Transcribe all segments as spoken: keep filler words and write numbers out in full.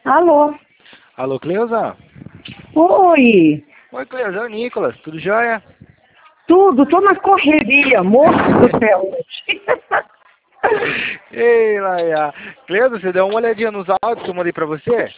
Alô? Alô, Cleusa? Oi. Oi, Cleusa, é o Nicolas, tudo jóia? Tudo, tô na correria, moço do céu hoje. Ei, Laia. Cleusa, você deu uma olhadinha nos áudios que eu mandei pra você?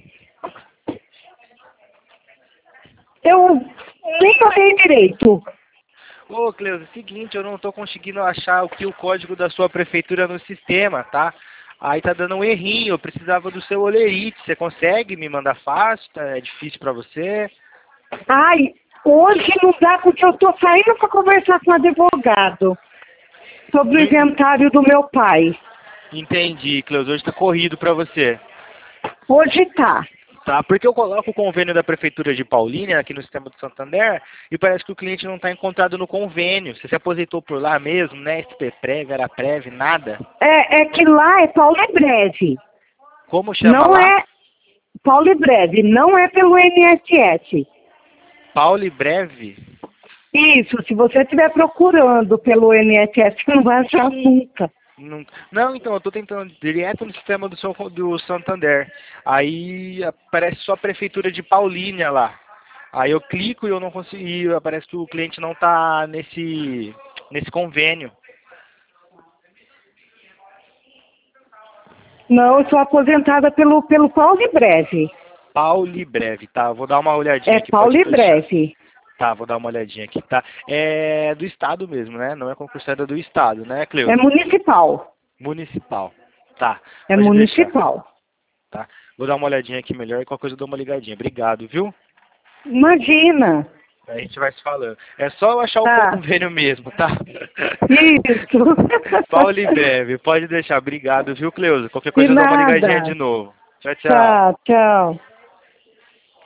Eu nem toquei direito. Ô, Cleusa, é o seguinte, eu não tô conseguindo achar o que o código da sua prefeitura no sistema, tá? Aí tá dando um errinho, eu precisava do seu olerite. Você consegue me mandar fácil? Tá, é difícil pra você? Ai, hoje não dá porque eu tô saindo pra conversar com o advogado sobre o Não inventário do meu pai. entendi, Cleusa, hoje tá corrido pra você. Hoje tá. Tá, porque eu coloco o convênio da Prefeitura de Paulínia aqui no sistema do Santander e parece que o cliente não está encontrado no convênio. Você se aposentou por lá mesmo, né? S P Prev, Araprev, nada? É, é que lá é Paulo e Breve. Como chama Não lá? é Paulo e Breve, não é pelo I N S S. Pauli Breve? Isso, se você estiver procurando pelo I N S S, não vai achar nunca. Não, não, então, eu estou tentando direto no sistema do, seu, do Santander. Aí aparece só a Prefeitura de Paulínia lá. Aí eu clico e eu não consegui, aparece que o cliente não está nesse, nesse convênio. Não, eu sou aposentada pelo, pelo Paulo e Breve. Pauli Breve, tá? Vou dar uma olhadinha É aqui, Paulo pode e deixar. Breve. Tá, vou dar uma olhadinha aqui, tá? É do Estado mesmo, né? Não é concursada do Estado, né, É Cleusa? municipal. Municipal. Tá, É pode deixar, municipal. tá? Vou dar uma olhadinha aqui melhor e qualquer coisa eu dou uma ligadinha. Obrigado, viu? Imagina. A gente vai se falando. É só eu achar o Tá. convênio mesmo, tá? Isso. Paulo em breve, pode deixar. Obrigado, viu, Cleusa? Qualquer De coisa eu dou uma ligadinha de nada. novo. Tchau, tchau. Tá, tchau.